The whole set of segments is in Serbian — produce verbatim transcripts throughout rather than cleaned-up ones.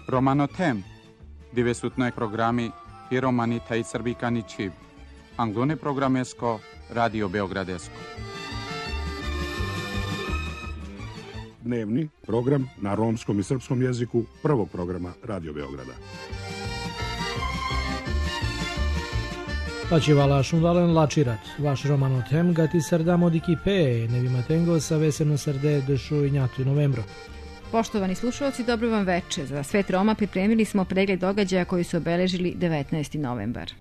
Romanotem, divesutnoj programi i romani taj srbikani čib. Anglone programesko, Radio Beogradesko. Dnevni program na romskom i srpskom jeziku prvog programa Radio Beograda. Pačivala šundalen lačirat, vaš Romanotem gati srdamo di kipe, ne vi matengo sa veseno srde dešu i njatu novembro. Poštovani slušalci, dobro vam veče. Za Svet Roma pripremili smo pregled događaja koji su obeležili devetnaesti novembar.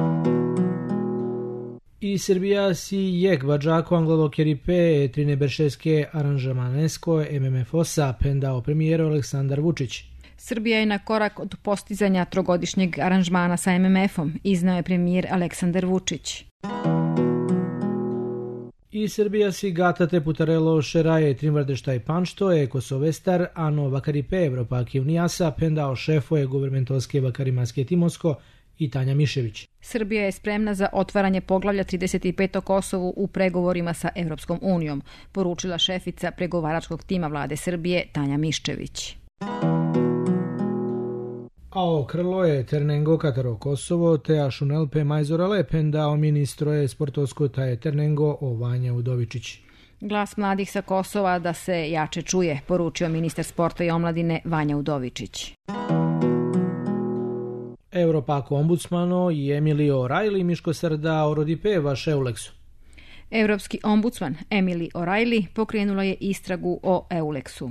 I Srbija si jek vađako anglalo keripe trine beršeske aranžamanesko M M F osa pendao premijero Aleksandar Vučić. Srbija je na korak od postizanja trogodišnjeg aranžmana sa M M F-om, iznao je premijer Aleksandar Vučić. I Srbija si gatate putarelo šeraje trimvardeštaj panšto je kosovestar ano vakaripe Evropaki unijasa pendao šefoje guvermentovske vakarimaske Timosko i Tanja Mišević. Srbija je spremna za otvaranje poglavlja trideset pet o Kosovu u pregovorima sa Evropskom unijom, poručila šefica pregovaračkog tima vlade Srbije Tanja Miščević. Ao krlo je Ternengo Kataro Kosovo te Ašunelpe Majzorale pendao ministro je sportovsko ta je Ternengo o Vanja Udovičić. Glas mladih sa Kosova da se jače čuje, poručio ministar sporta i omladine Vanja Udovičić. Evropako ombudsmano i Emilio O'Reilly Miško Srda orodipe vaš Euleksu. Evropski ombudsman Emily O'Reilly pokrenula je istragu o Euleksu.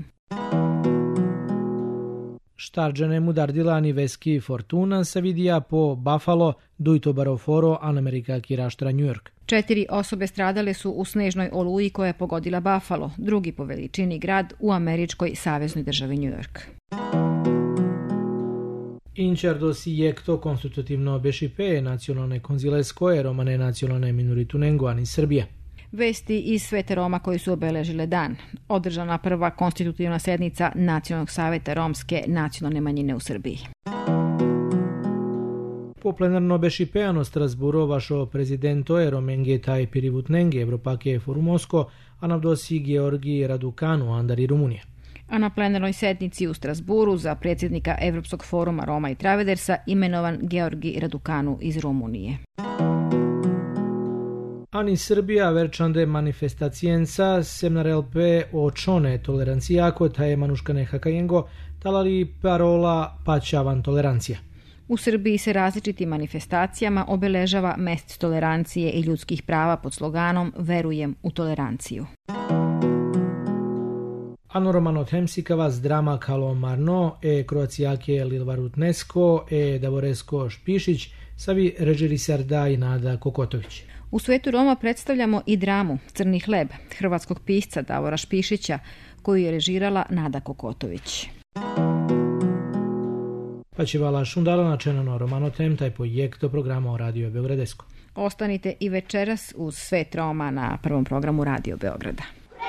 Štarđane mudardilani veski Fortuna sa vidija po Buffalo, Dujto Baroforo, Anamerika Kiraštra, New York. Četiri osobe stradale su u snežnoj oluji koja je pogodila Buffalo, drugi po veličini grad u američkoj saveznoj državi New York. Inčardo si jekto konstitutivno bešipe nacionalne konzileskoje romane nacionalne minoritunengo ani Srbije. Vesti iz Sveta Roma koji su obeležile dan. Održana prva konstitutivna sednica Nacionalnog saveta romske nacionalne manjine u Srbiji. Po plenarno bešipeano Strasburo vašo prezidento je Romenge taj pirivutnenge Evropake Forumosko, a navdosi Georgi Radukanu Andari Rumunije. A na plenarnoj sednici u Strasburu za predsjednika Evropskog foruma Roma i Travedersa imenovan Georgi Radukanu iz Rumunije. Ani Srbija verčande manifestacijenca semnarelpe o čone tolerancijako ta je manuškane hakajengo talali parola paćavan tolerancija. U Srbiji se različitim manifestacijama obeležava mest tolerancije i ljudskih prava pod sloganom Verujem u toleranciju. Ano Romanotem sikavas drama Kalomarno e Kroacijake Lilvarutnesko e Davoresko Špišić savi režiri Sarda i Nada Kokotović. U Svetu Roma predstavljamo i dramu Crni hleb hrvatskog pisca Davora Špišića koju je režirala Nada Kokotović. Pačivala šundala načenano Romanotem taj projekto programa o Radio Beogradesko. Ostanite i večeras uz Svet Roma na prvom programu Radio Beograda.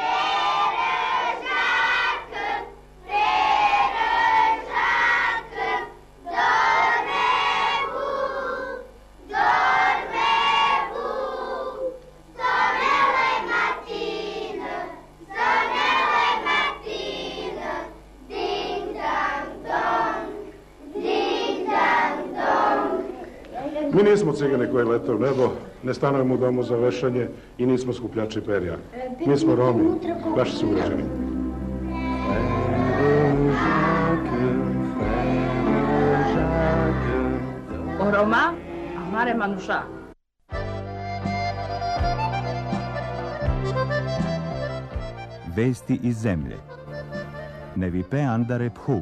Mi nismo cigane koji lete u nebo, ne stanujemo u domu za vešanje i nismo skupljači perja. Mi smo Romi, vaši sugrađani. O Roma, amare manuša. Vesti iz zemlje. Nevipe Andare Phuv.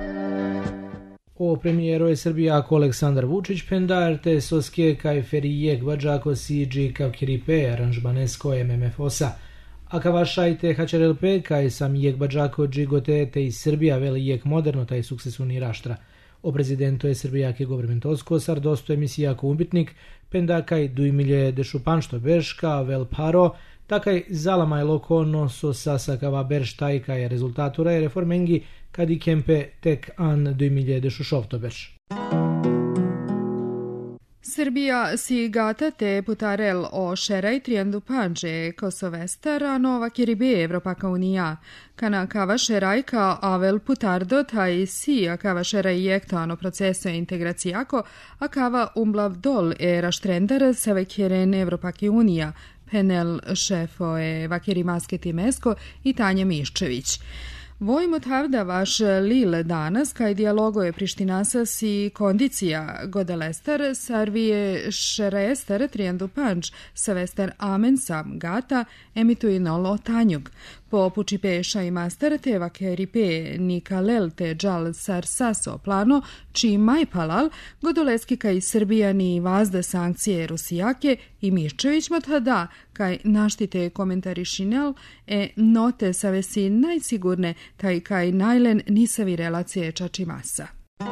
O premijero je Srbija ako Aleksandar Vučić pendar te soske kaj ferijek vađako siđi kao kiripe aranžmanesko M M F osa. A kavašajte hačarelpe kaj sam jek bađako džigote te iz Srbija veli jek moderno taj sukcesuni raštra. O prezidento je Srbija ke governmentovsko sardosto emisija ako umbitnik penda kaj dujmilje dešupan što beška vel paro takaj zalamaj lokono so sasakava berštaj kaj rezultatura je reformengi kadi kempe tek an dujmilje dešušovto beš. Srbija si gatate putarel o šeraj triandu panđe kosovestar, a nova kiribe Evropaka unija. Kana kava šerajka avel putardo taj si a kava šeraj jektano proceso integracijako, a kava umblav dol e raštrendar sa vekjeren Evropaki unija, penel šefo e vakiri masketi mesko i Tanja Miščević. Vojmot havda vaš lil danas, kaj dijalogo je Prištinasa si kondicija godalestar, sarvije šerestar triandu panč, savestar amen sam gata, emituje nolo tanjug. Po pučipeša i master te vakeripe nikalel te džal sar saso plano, či majpalal, godoleski kaj Srbija ni vazda sankcije Rusijake i Miščević motada, kaj naštite komentarišinel e note savesi najsigurne, taj kaj najlen nisavi relacije čačimasa.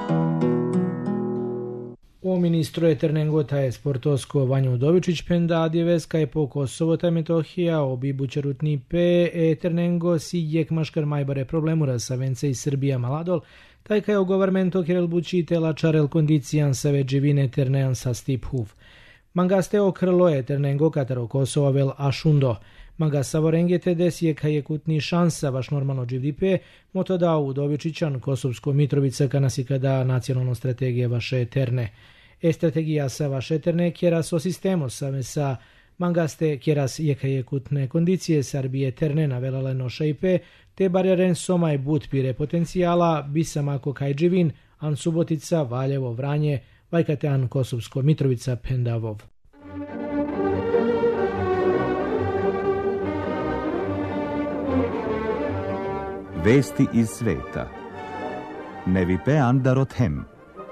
O ministro Eternengo je sportosko Vanja Udovičić penda djeveska je po Kosovo ta Metohija obi bučarutni pe Eternengo si jek maškar majbare problemura sa vence i Srbija maladol, taj kaj ogovarmento kerel buči tela čarel kondicijan sa veđivine Eternean sa stip huv. Mangasteo krlo Eternengo kataro Kosova vel ašundo. Manga savorengete des je kaj je kutni šansa vaš normalno G D P, moto da Udovičićan Kosovsko Mitrovica kanasi kada nacionalno strategije vaše Eterne. E strategija sa vaše Eterne kjeras o sistemu same sa mangaste kjeras je kaj je kutne kondicije Srbije Eterne navelale noša i pe, te barjaren somaj but pire potencijala bisamako kaj dživin, an Subotica, Valjevo, Vranje, vajkatean Kosovsko Mitrovica pendavov. Vesti iz sveta. Nevi pe andarot hem.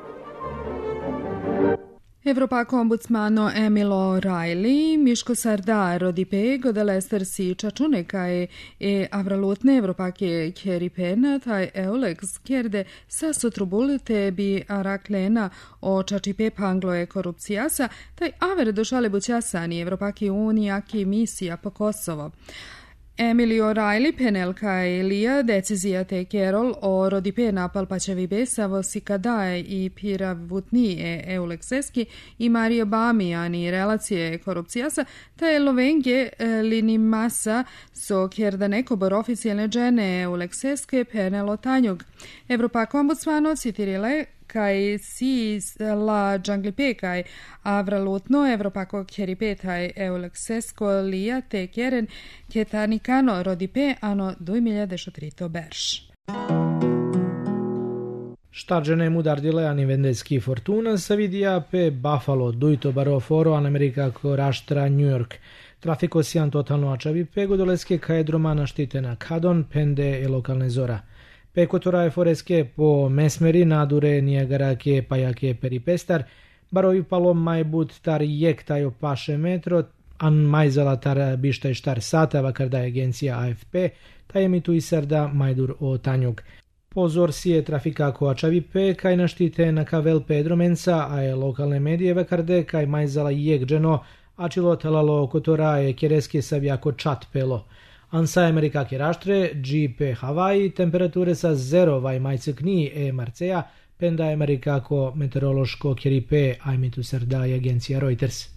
Evropako ombudsmano Emilo O'Reilly, Miško Sardar rodipe godalester si čačune kaj e avralutne Evropake keripena taj Eulex kjerde sa sotrubulite bi araklena o čačipe panglo e korupcijasa taj aver došale bućasani Evropake unija ki misija po Kosovo. Emilio O'Reilly penel kaj lija decizija te kerol o rodipe napal pačevi besavo si kadaje i pira vutni e eulekseski i Mario Bamijani relacije korupcijasa, ta je lovenge lini masa so kjerda neko bor oficijalne džene eulekseske penel o tanjug. Evropak ombudsmano citirile kaj si la džanglipe kaj avralutno Evropako kjeripe taj euleksesko lija te kjeren kjetanikano rodipe ano duj milja dešotrito berš. Štarđene mudardile ani vendeski fortuna sa vidija pe Buffalo dujto baroforo an Amerikako raštra New York. Trafiko sijan totalno ačavi pe godoleske kajedromana štitena kadon pende e lokalne zora. Pekotora je foreske po mesmeri nadure Niagarake pajake peripestar, barovi palom majbut tar jek tajo paše metro, an majzala tar bištaj štar sata vakar da agencija A F P, taj emitu i sarda majdur o tanjug. Pozor si je trafikako ačavi pe, kaj naštite na kavel pedromenca, a je lokalne medije vakarde, kaj majzala jek dženo, a čilo talalo kotora je kereske savjako čat pelo. Ansa Amerikake raštre, G P Havaji, temperature sa zero vaj majcekni e marceja, penda Amerikako meteorološko kjeripe, ajmitu sarda i agencija Reuters.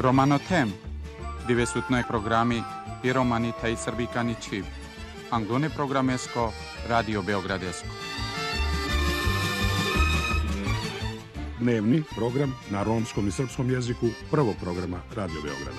Romano tem, dove sutno e programi i romani taj srbikani čib. Anglone programesko, Radio Beogradesko. Dnevni program na romskom i srpskom jeziku prvog programa Radio Beograda.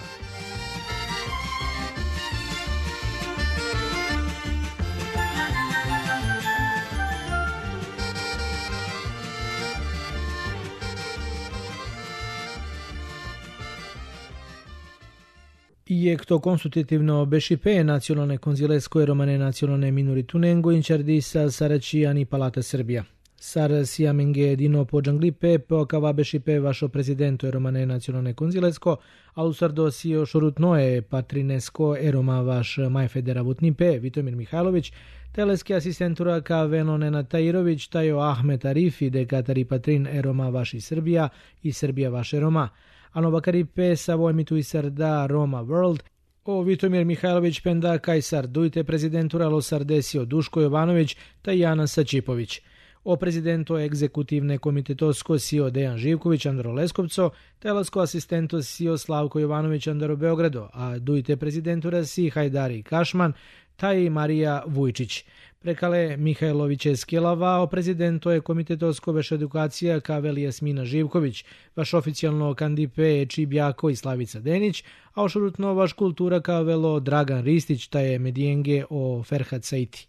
Iekto konstitutivno B S P nacionalne konzilesko e romane nacionalne minoritunengo inčardisa Saračiani Palata Srbija. Sar siamenge dino pođanglipe po kava B S P vašo prezidento e romane nacionalne konzilesko, a usardo sio šorutnoe patrinesko e roma vaš majfedera vutnipe Vitomir Mihajlović, teleski asistentura ka veno Nenad Tajirović, tajo Ahmet Arifi de Katari patrin e roma vaši Srbija i Srbija vaše Roma. Ano bakaripe savo emitu isarda Roma World, o Vitomir Mihajlović penda kajsar dujte prezidentura lo sardesio Duško Jovanović ta Jana Sačipović. O prezidentu egzekutivne komitetosko sio Dejan Živković Andro Leskovco, telasko asistento sio Slavko Jovanović Andro Beogrado, a dujte prezidentura si Hajdari Kašman ta i Marija Vujčić. Prekale Mihajloviće Skjelava, o prezidentu je komitetosko veš edukacija kavel Jasmina Živković, vaš oficijalno kandipe Čibjako i Slavica Denić, a ošurutno vaš kultura kavelo Dragan Ristić, ta je medijenge o Ferhat Saiti.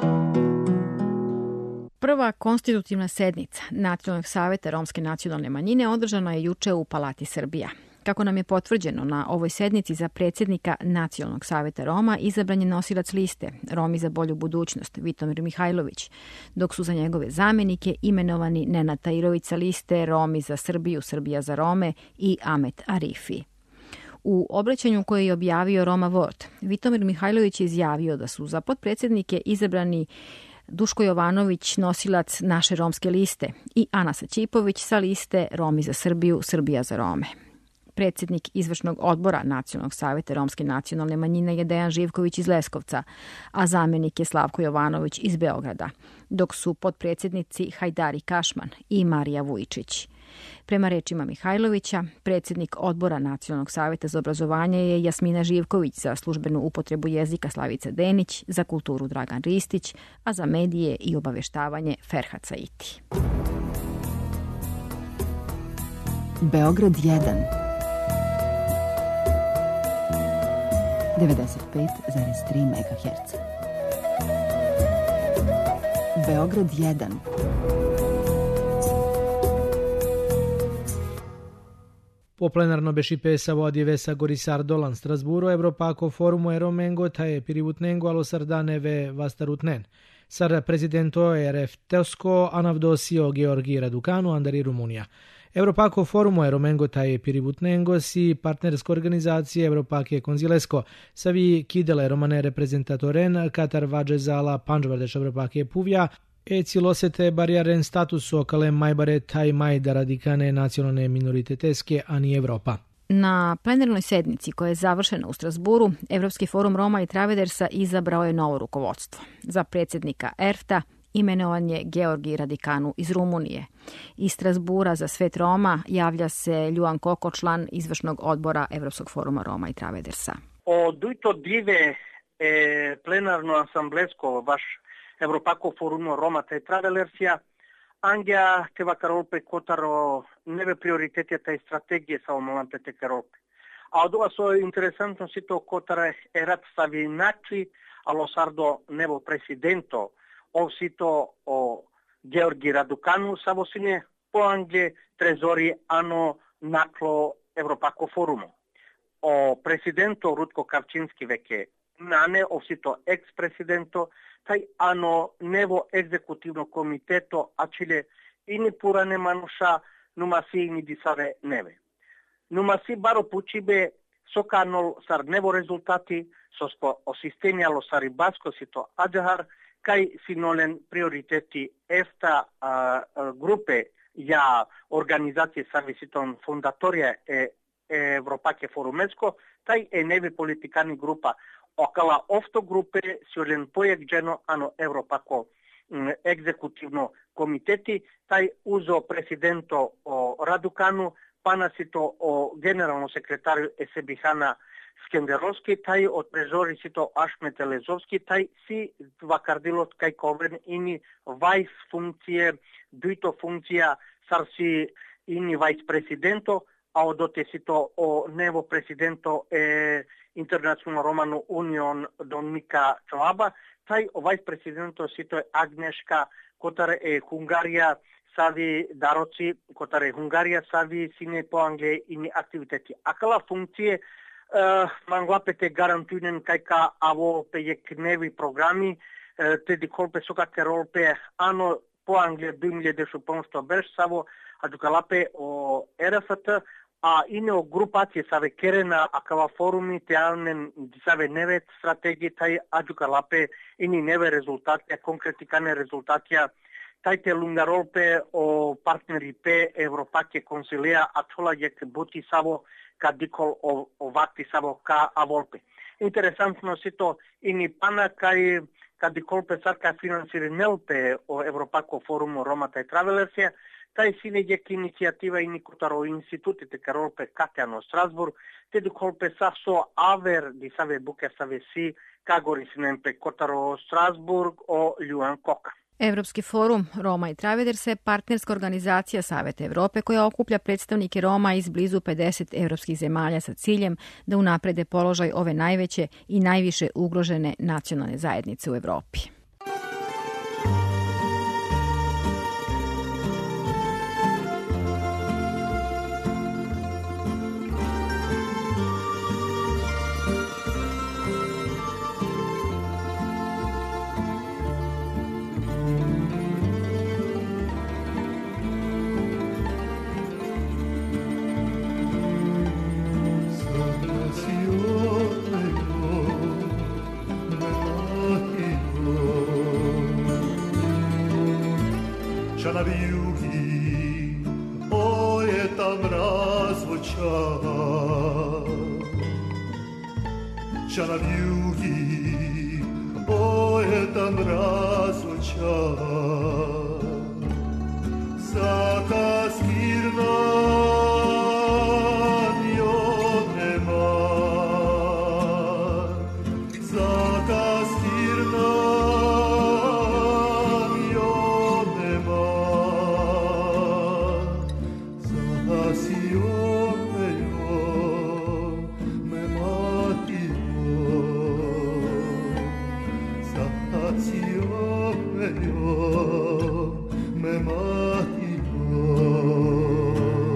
Prva konstitutivna sednica Nacionalnog saveta romske nacionalne manjine održana je juče u Palati Srbija. Kako nam je potvrđeno, na ovoj sednici za predsjednika Nacionalnog saveta Roma izabran je nosilac liste Romi za bolju budućnost Vitomir Mihajlović, dok su za njegove zamjenike imenovani Nenad Tajirović sa liste Romi za Srbiju, Srbija za Rome i Ahmet Arifi. U obraćanju koje je objavio Roma World, Vitomir Mihajlović je izjavio da su za potpredsjednike izabrani Duško Jovanović, nosilac naše romske liste, i Ana Sačipović sa liste Romi za Srbiju, Srbija za Rome. Predsjednik izvršnog odbora Nacionalnog saveta romske nacionalne manjine je Dejan Živković iz Leskovca, a zamjenik je Slavko Jovanović iz Beograda, dok su potpredsjednici Hajdari Kašman i Marija Vujčić. Prema rečima Mihajlovića, predsjednik odbora Nacionalnog saveta za obrazovanje je Jasmina Živković, za službenu upotrebu jezika Slavica Denić, za kulturu Dragan Ristić, a za medije i obaveštavanje Ferhat Saiti. Beograd jedan devedeset pet zarez tri megaherca. Beograd jedan. Po plenarno B S P savo adjevesa Gorisar Dolan Strasburo Evropako forumu Eromengo ta je pirivutnengo alo sardaneve vastarutnen. Sar prezidento R F Teosko anavdosio Georgi Radukanu andari Rumunija. Evropako forumu Eromengo ta je pirivutnengo si partnersko organizacije Evropake konzilesko savi kidele romane reprezentatoren Katar vađe zala Panđvardeš Evropake puvja e cilosete barijaren statusu okale majbare taj maj da radikane nacionalne minoriteteske, a ni Evropa. Na plenarnoj sednici koja je završena u Strasburu, Evropski forum Roma i Travedersa izabrao je novo rukovodstvo. Za predsjednika E R F T-a imenovan je Georgi Radikanu iz Rumunije. Iz Strasbura za svet Roma javlja se Ljuan Koko, član izvršnog odbora Evropskog foruma Roma i Travedersa. O duito dive e, plenarno asamblesko vaš Evropako forumo Roma te Travelersia, Angea teva Carolpe Kotaro neve prioritete e strategije sa omolante te Carolpe. A od ova so interesantno sito Kotare erat Savinaci alo sardo nevo presidento ov sito o Georgi Radukanu savosine poange trezori ano naklo Evropako forumo. O presidento Rutko Kavčinski veke nane ov sito ex-presidento taj ano nevo egzekutivno komiteto acile ini purane manuša numa si ini disave neve. Numa si baro pučibe sokanol sar nevo rezultati sosko o sistemialo sari basko sito adjahar kaj sinolen prioriteti esta a, a, grupe ja organizacije servisiton fundatoria e, e Evropake forumesko taj e neve politikani grupa okala ofto grupe siolen pojedđeno ano Evropako m, egzekutivno komiteti taj uzo presidento o Radukanu пана сито о генерално секретар Есебихана Скендеровски, тај о трезори сито Ашмет Елезовски, тај си вакардилот кај ковен ини вајс функција, дуито функција сарси ини вајс президенто, а одоте сито о нево президенто е Интернационал Романо Унион Дон Мика Чоаба, тај о вајс президенто сито е Агнешка, котар е Хунгарија, сави дароци, котар е Хунгарија, сави сине по Англија ини активитети. Акала функција манглапете гарантујнен кајка аво пејек неви програми, теди колпе сокаке ролпе ано по Англија две милјади и шестнадесет беш саво аджукалапе о ЕРФТ, а ине о групација саве керена акава форуми теалнен саве неве стратегии тај аджукалапе ини неве резултатија, конкретикане резултатија, тајте лунгаролпе о партнери пе Европаке консилија атолагек бути саво кадикол о, о вакти саво ка аволпе. Интересантно сито ини пана кај кадиколпе сарка финансири нелпе о Европако форум Рома тај Травелерсија, тај синеѓек иницијатива ини котаро институтите каролпе катјано Страсбург, теди колпе са со авер ди саве буке саве си кагори синемпе котаро Страсбург о Љуан Кока. Evropski forum Roma i Travelers je partnerska organizacija Saveta Evrope koja okuplja predstavnike Roma iz blizu pedeset evropskih zemalja sa ciljem da unaprede položaj ove najveće i najviše ugrožene nacionalne zajednice u Evropi. Na vijugi boje tam razvoća, ča na vijugi boje tam razvoća, saka skirna njodnema, saka skirna me matio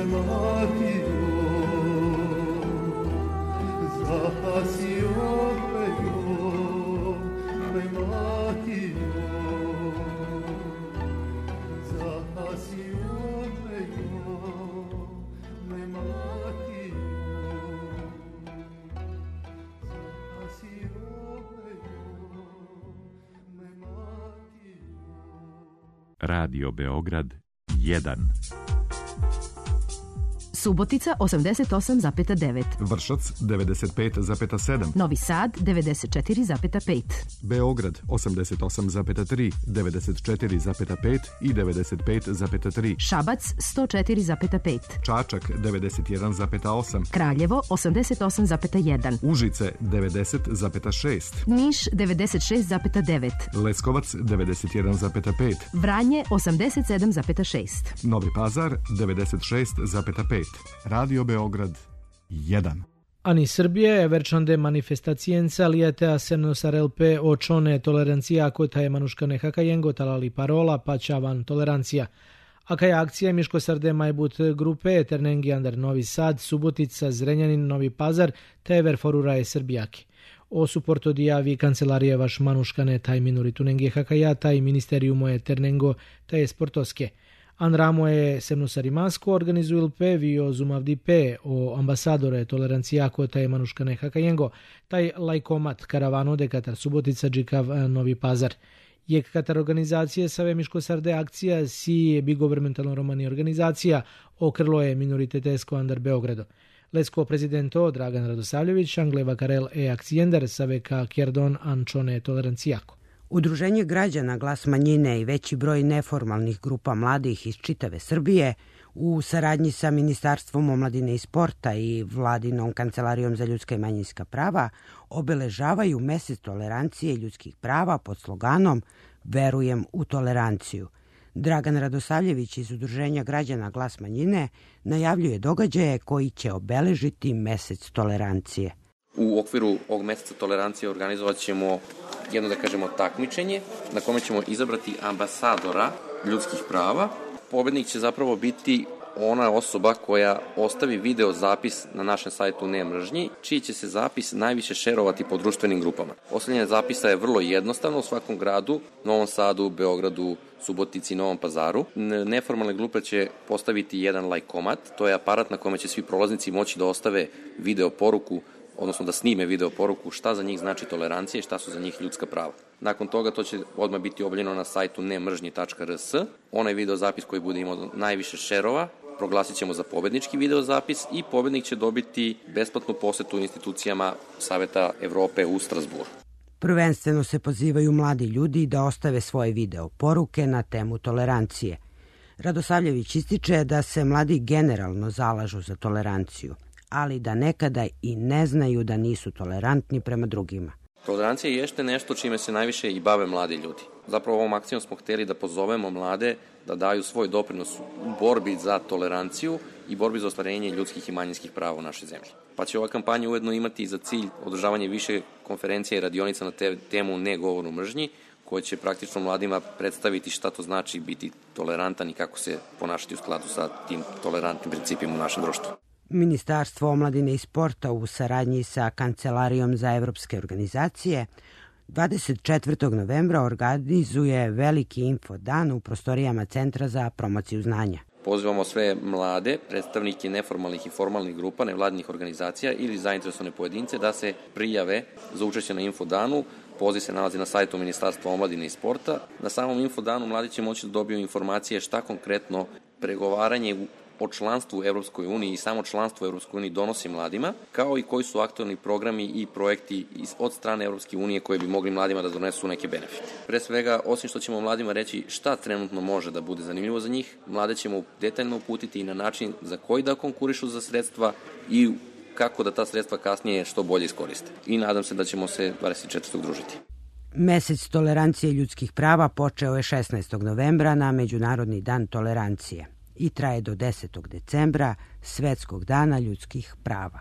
matio, zahasio pejo, me matio, zahasio pejo, me matio, zahasio pejo, me matio. Radio Beograd jedan. Subotica osamdeset osam zarez devet. Vršac devedeset pet zarez sedam. Novi Sad devedeset četiri zarez pet. Beograd osamdeset osam zarez tri, devedeset četiri zarez pet i devedeset pet zarez tri. Šabac sto četiri zarez pet. Čačak devedeset jedan zarez osam. Kraljevo osamdeset osam zarez jedan. Užice devedeset zarez šest. Niš devedeset šest zarez devet. Leskovac devedeset jedan zarez pet. Vranje osamdeset sedam zarez šest. Novi Pazar devedeset šest zarez pet. Radio Beograd jedan. Ani Srbije verčande manifestacijenca lijetea se nosarelpe očone tolerancija kota je manuškane hakajengo talali parola pa čavan tolerancija. Aka je akcija Miško Sarde Majbut grupe Ternengi Andar Novi Sad, Subotica, Zrenjanin, Novi Pazar te Verforura je Srbijaki. O suporto dijavi kancelarije vaš manuškane taj minoritu nenge hakaja taj ministerijumo je Ternengo taj sportoske. Anramo je semnusarimasko organizuju pe vio zumavdi pe o ambasadore tolerancija kota je manuškane hakajengo taj lajkomat karavano de Katar Subotica džikav Novi Pazar. Jek Katar organizacije Save Miško Sarde akcija si bi governmentalno romani organizacija okrlo je minoritetesko Andar Beogrado. Lesko prezidento Dragan Radosavljević Angleva Karel e akcijender Save ka Kjerdon Ančone tolerancijako. Udruženje građana Glas manjine i veći broj neformalnih grupa mladih iz čitave Srbije u saradnji sa Ministarstvom omladine i sporta i Vladinom kancelarijom za ljudska i manjinska prava obeležavaju mesec tolerancije i ljudskih prava pod sloganom Verujem u toleranciju. Dragan Radosavljević iz Udruženja građana Glas manjine najavljuje događaje koji će obeležiti mesec tolerancije. U okviru ovog meseca tolerancije organizovat ćemo jedno, da kažemo, takmičenje na kome ćemo izabrati ambasadora ljudskih prava. Pobednik će zapravo biti ona osoba koja ostavi video zapis na našem sajtu Ne mržnji, čiji će se zapis najviše šerovati po društvenim grupama. Ostavljanje zapisa je vrlo jednostavno u svakom gradu, Novom Sadu, Beogradu, Subotici i Novom Pazaru. Neformalne grupe će postaviti jedan lajkomat, to je aparat na kome će svi prolaznici moći da ostave video poruku, odnosno da snime video poruku šta za njih znači tolerancija i šta su za njih ljudska prava. Nakon toga to će odmah biti objavljeno na sajtu ne mržnji tačka r s. Onaj video zapis koji bude imao najviše šerova proglasit ćemo za pobednički video zapis i pobednik će dobiti besplatnu posetu institucijama Saveta Evrope u Strasburu. Prvenstveno se pozivaju mladi ljudi da ostave svoje video poruke na temu tolerancije. Radosavljević ističe da se mladi generalno zalažu za toleranciju, ali da nekada i ne znaju da nisu tolerantni prema drugima. Tolerancija je jeste nešto čime se najviše i bave mladi ljudi. Zapravo ovom akcijom smo hteli da pozovemo mlade da daju svoj doprinos u borbi za toleranciju i borbi za ostvarenje ljudskih i manjinskih prava u našoj zemlji. Pa će ova kampanja ujedno imati za cilj održavanje više konferencija i radionica na te, temu ne govoru mržnji, koje će praktično mladima predstaviti šta to znači biti tolerantan i kako se ponašati u skladu sa tim tolerantnim principima u našem društvu. Ministarstvo omladine i sporta u saradnji sa Kancelarijom za evropske organizacije dvadeset četvrtog novembra organizuje veliki infodan u prostorijama Centra za promociju znanja. Pozivamo sve mlade, predstavnike neformalnih i formalnih grupa, nevladinih organizacija ili zainteresovane pojedince da se prijave za učešće na infodanu. Poziv se nalazi na sajtu Ministarstva omladine i sporta. Na samom infodanu mladi će moći da dobiju informacije šta konkretno pregovaranje o članstvu u Evropskoj uniji i samo članstvo u Evropskoj uniji donosi mladima, kao i koji su aktualni programi i projekti od strane Evropske unije koje bi mogli mladima da donesu neke benefite. Pre svega, osim što ćemo mladima reći šta trenutno može da bude zanimljivo za njih, mlade ćemo detaljno uputiti i na način za koji da konkurišu za sredstva i kako da ta sredstva kasnije što bolje iskoriste. I nadam se da ćemo se dvadeset četvrtog družiti. Mesec tolerancije ljudskih prava počeo je šesnaestog novembra na Međunarodni dan tolerancije i traje do desetog decembra, Svetskog dana ljudskih prava.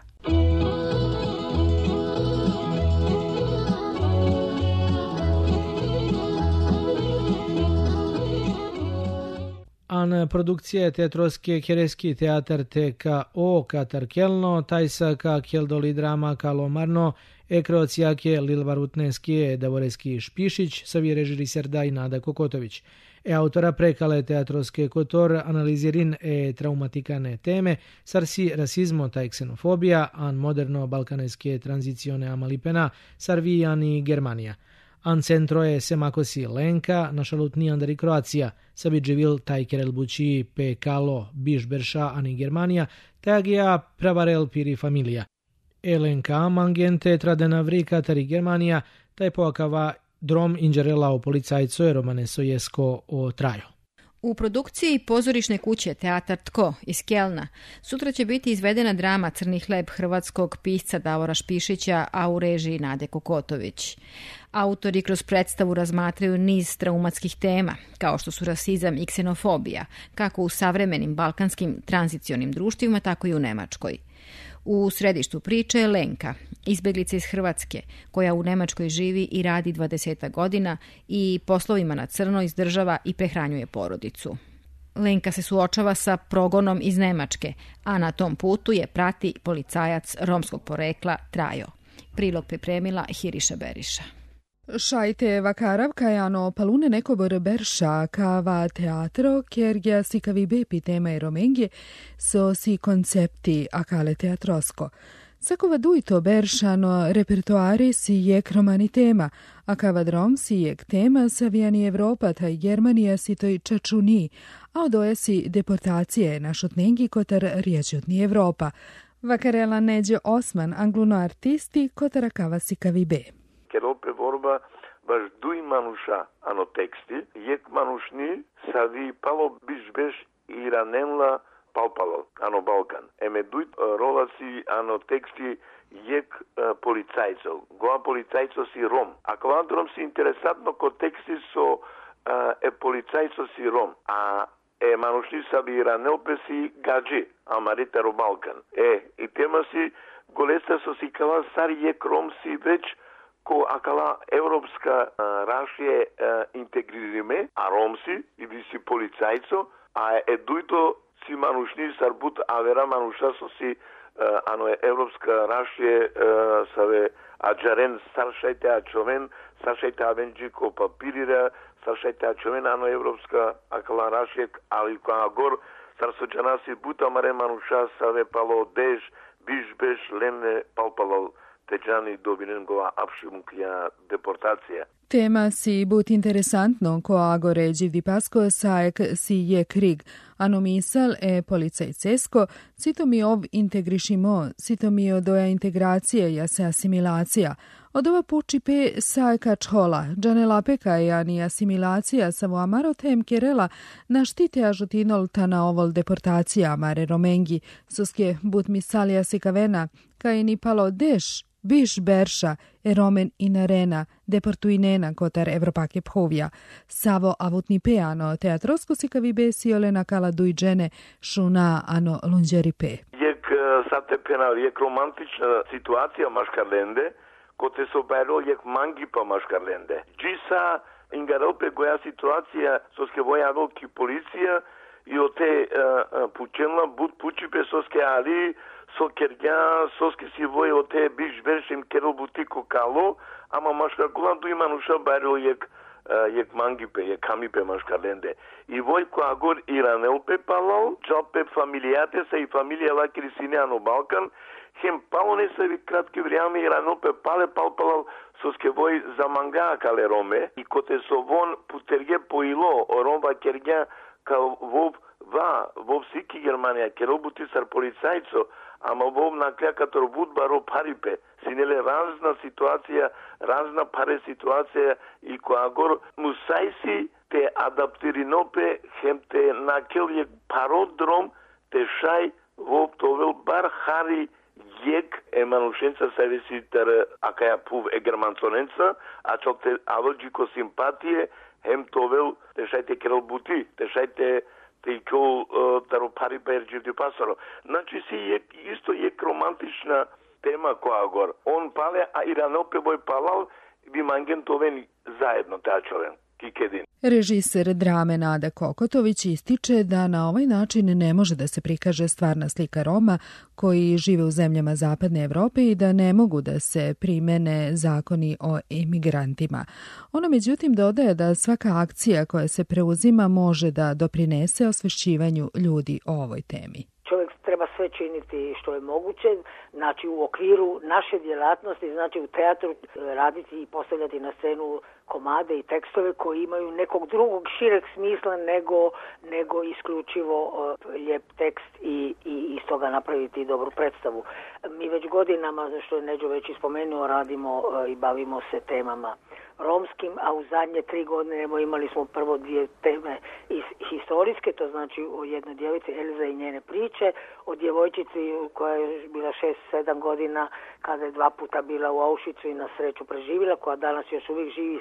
An produkcije teatroske Kereski teatar te ka o katar kelno, tajsa ka keldoli drama kalomarno, ekrocijake Lilvarutneski Davoreski Špišić, savi režiser da i Nada Kokotović. E autora prekale teatroske kotor analizirin e traumatikane teme, sarsi rasizmo ta ksenofobija, an moderno balkaneske tranzicione amalipena, sarvijani Germanija. An centro je semakosi Lenka, našalutni andari Kroacija, sabidživil taj kerelbući pe kalo biš berša ani Germanija, teagija pravarel piri familija. Elenka mangente tradena vrika tari Germanija, taj poakava drom inđerela o policajco je Romaneso Jesko o trajo. U produkciji pozorišne kuće Teatar Tko iz Kelna sutra će biti izvedena drama Crni hleb hrvatskog pisca Davora Špišića, a u režiji Nade Kokotović. Autori kroz predstavu razmatraju niz traumatskih tema, kao što su rasizam i ksenofobija, kako u savremenim balkanskim tranzicionim društvima, tako i u Nemačkoj. U središtu priče je Lenka, izbjeglica iz Hrvatske, koja u Nemačkoj živi i radi dvadeset godina i poslovima na crno izdržava i prehranjuje porodicu. Lenka se suočava sa progonom iz Nemačke, a na tom putu je prati policajac romskog porekla Trajo. Prilog pripremila Hiriša Beriša. Šajte vakarav kajano palune nekobor berša kava teatro kergja sikavi bepi tema i romengje so si koncepti akale teatrosko. Sakova duito beršano repertoari si jek romani tema, a kava drom si jek tema savijani Evropa taj Germanija si toj čačuni, a odoje si deportacije našotnengi kotar riječutni Evropa. Vakarela neđe Osman, angluno artisti kotara kava sikavi be. Kerope vorba baš duj manuša ano teksti, jek manušni savi palo biš beš i ranenla palpalo, ano Balkan. Eme duj rolasi ano teksti jek uh, policajcov. Goa policajco si Rom. A kvadrom si interesantno ko teksti so uh, e policajco si Rom. A e manušni savi ranelpe si gađi, a maritaro Balkan. E, i tema si golesta so si kala sar jek Rom si već ko akala evropska uh, rašje uh, integririme, a Romsi, i vi si policajco, a eduito si manušni sarbut avera manuša so si uh, ano je evropska rašje uh, save ađaren saršajte a čoven, saršajte a venđi ko papirira, saršajte a čoven ano evropska akala rašje, ali ko agor sarsođana si buta mare manuša save palo dež, biš beš lene palpalo teđani dobinen gova apšimukija deportacija. Tema si but interesantno ko agore dživdi pasko saek si je krig, ano misal e policajcesko, sito mi ov integrišimo, sito mi odoja integracije ja se asimilacija. Od ova puči pe sajka čhola, džane lapeka je ani asimilacija samo amaro tem kerela na štite ažutinol ta na ovol deportacija amare romengi, soske but misalija sikavena, kaj ni palo deš, biš berša, e romen in arena, deportuinena kotar Evropake phovja. Savo avutni peano, teatrosko sikavi besi olena kala dujđene, šuna ano lunđeri pe. Jek satepena, jek romantična situacija maškarlende, kote so bajro jek mangi pa maškarlende. Džisa ingarope goja situacija, soske voja veliki policija, i o te uh, pučenla bud pučipe soske ali, so kerja, soske si voj o te biš veršim kero butiko kalo, ama maška gulan tu ima nuša bajro jek, uh, jek mangipe, jek kamipe maškarlende. I voj ko agor iranelpe palal, džalpe familijate sa i familija la krisinjano Balkan, hem palone sa vi kratke vrijame iranelpe pale palpalal, soske voj za manga kale Rome, i kote so von puterje poilo, o romba kerja, kao vov va, vov siki Germanija, kero buti sar policajco, ama vov naklja kator bud baro paripe. Sinele razna situacija, razna pare situacija i ko agor musajsi te adaptirinope hem te nakeljek parodrom te šaj vov tovel bar hari jek e manušenca savesi ter akaja puv e germanconenca, a čel te avlđiko simpatije, hem tovel te šajte kerel buti, te šajte te ikol uh, taro pari perđivdi pasaro. Znači si je, isto je romantična tema koja gor. On pale, a iranelpe boj palal, vi mangen toven zajedno tačoven. Kikedin. Režiser drame Nada Kokotović ističe da na ovaj način ne može da se prikaže stvarna slika Roma koji žive u zemljama Zapadne Evrope i da ne mogu da se primene zakoni o emigrantima. Ona međutim dodaje da svaka akcija koja se preuzima može da doprinese osvešćivanju ljudi o ovoj temi. Čovjek treba sve činiti što je moguće, znači u okviru naše djelatnosti, znači u teatru raditi i postavljati na scenu komade i tekstove koji imaju nekog drugog šireg smisla nego, nego isključivo uh, lijep tekst i, i iz toga napraviti dobru predstavu. Mi već godinama, što je Neđo već ispomenuo, radimo uh, i bavimo se temama romskim, a u zadnje tri godine evo, imali smo prvo dvije teme iz, historijske, to znači o jednoj djevici Elza i njene priče, o djevojčici koja je bila šest sedam godina kada je dva puta bila u Auschwitzu i na sreću preživjela, koja danas još uvijek živi,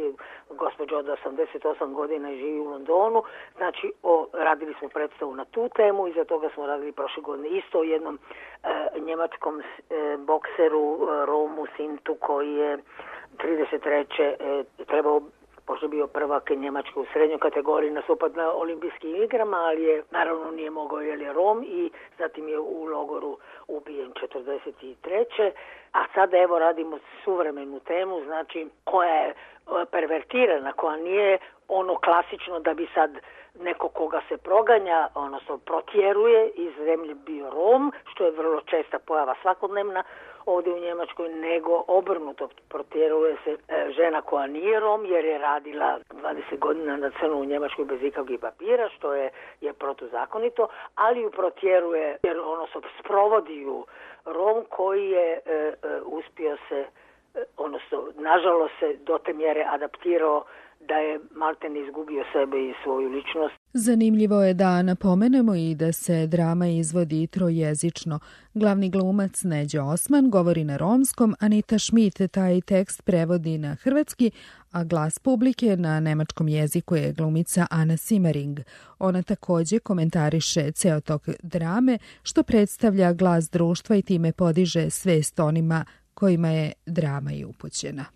gospođa od osamdeset osam godina i živi u Londonu. Znači o, radili smo predstavu na tu temu i za toga smo radili prošle godine isto o jednom e, njemačkom e, bokseru e, Romu Sintu koji je trideset treće E, trebao, pošto je bio prvak Njemačke u srednjoj kategoriji nastupati na olimpijskim igrama, ali je naravno nije mogao jer je Rom i zatim je u logoru ubijen četrdeset treće A sada evo radimo suvremenu temu, znači koja je pervertirana, koja nije ono klasično da bi sad neko koga se proganja, odnosno protjeruje iz zemlje bio Rom, što je vrlo česta pojava svakodnevna ovdje u Njemačkoj, nego obrnuto protjeruje se žena koja nije Rom jer je radila dvadeset godina na crno u Njemačkoj bez ikakvih papira, što je, je protuzakonito, ali ju protjeruje jer odnosno sprovodi ju Rom koji je e, e, uspio se, e, odnosno nažalost se do te mjere adaptirao da je maltene izgubio sebe i svoju ličnost. Zanimljivo je da napomenemo i da se drama izvodi trojezično. Glavni glumac Neđo Osman govori na romskom, Anita Schmidt taj tekst prevodi na hrvatski, a glas publike na nemačkom jeziku je glumica Ana Simmering. Ona također komentariše ceo tok drame, što predstavlja glas društva i time podiže svest onima kojima je drama i upućena.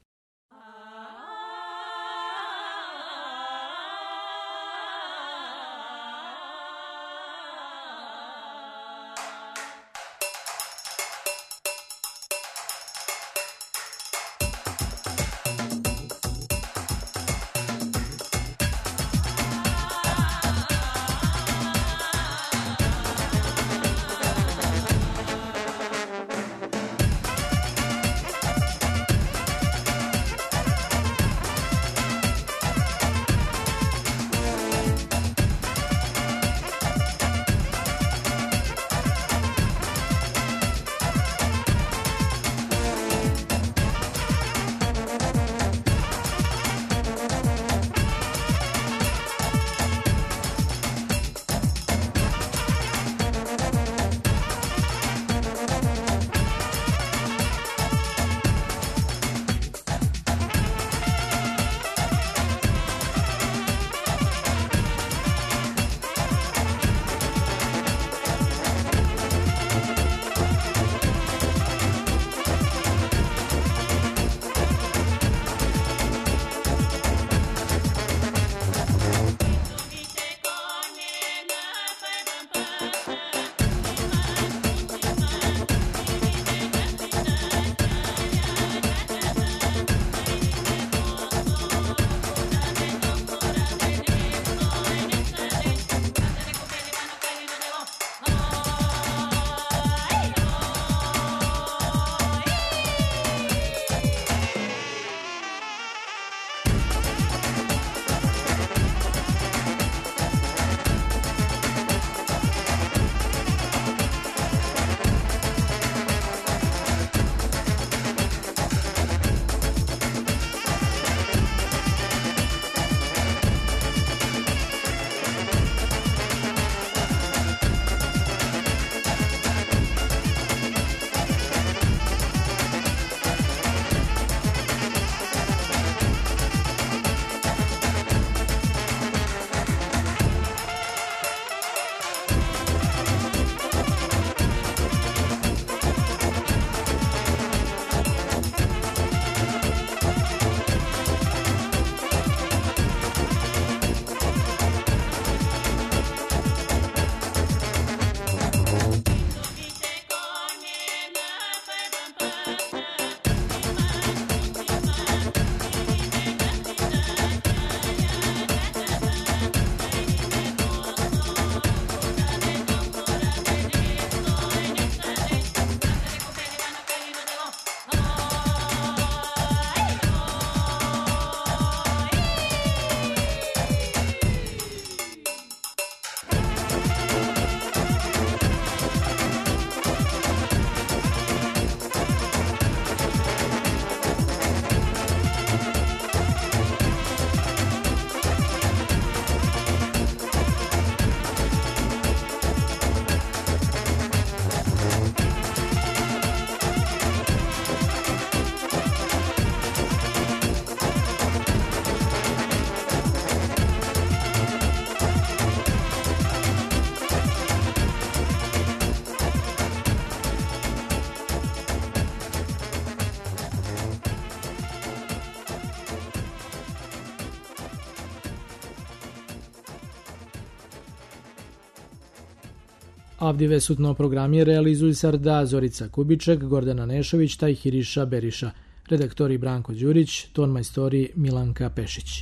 Avdive sutno programi realizuju Sarda Zorica Kubiček, Gordana Nešović taj Hiriša Beriša. Redaktori Branko Đurić, ton majstori Milanka Pešić.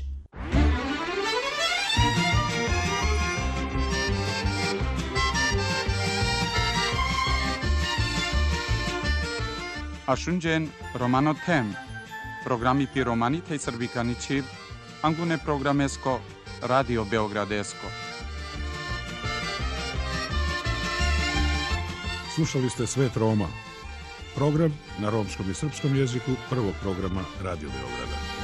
Ashunjen Romano Tem, programi pi Romani tej Srbikani Čib, Angune programesko, Radio Beogradesko. Slušali ste Svet Roma, program na romskom i srpskom jeziku prvog programa Radio Beograda.